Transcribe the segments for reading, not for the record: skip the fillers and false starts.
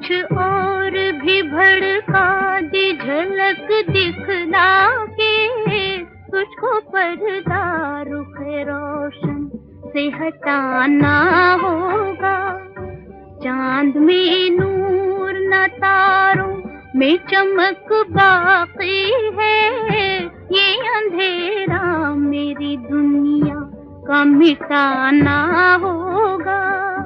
कुछ और भी भड़का दे, झलक दिखला के तुझको पर्दा रुख रोशन से हटाना होगा। चांद में नूर न तारों में चमक बाकी है, ये अंधेरा मेरी दुनिया का मिटाना होगा।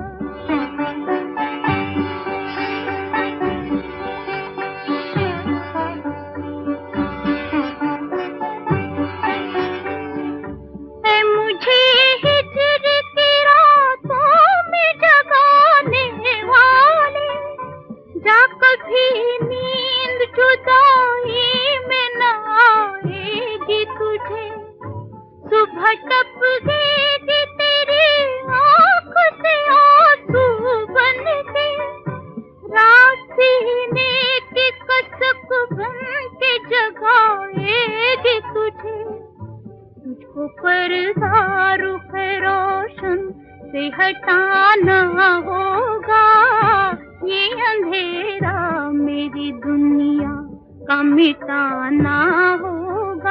मुझे हिज्र की रातों में जगाने वाले, जा कभी नींद जुदाई में न आएगी तुझे। सुबह टपकेगी तेरी आँख से आंसू बन के, रात सीने की कसक बन के जगाएगी तुझे। तुझको पर्दा रुख रोशन से हटाना होगा, ये अंधेरा मेरी दुनिया का मिटाना होगा।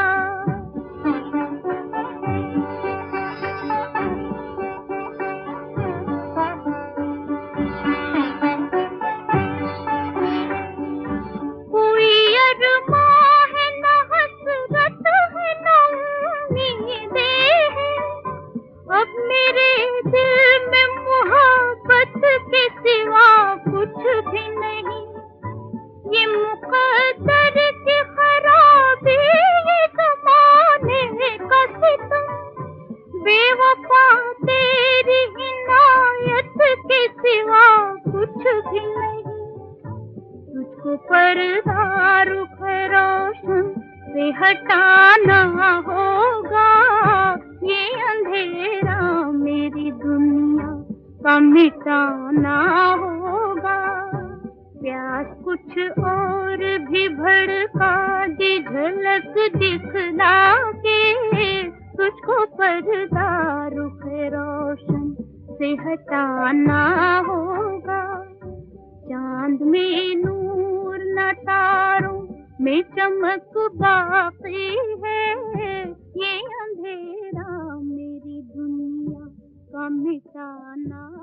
कोई अरमां है न हसरत है न उम्मीदें हैं, अब मेरे दिल में मोहब्बत के सिवा कुछ भी नहीं। ये मुकद्दर की खराबी, ये ज़माने का सितम, बेवफा तेरी इनायत के सिवा कुछ भी नहीं। तुझको पर्दा रुख रोशन से हटाना होगा, ये अंधेरा मेरी दुनिया का मिटाना होगा। प्यास कुछ और भी भड़का दे, झलक दिखला के तुझको पर्दा रुख रोशन से हटाना होगा। चांद में नूर न तारों में चमक बाकी है, ये अंधेरा मेरी दुनिया का मिटाना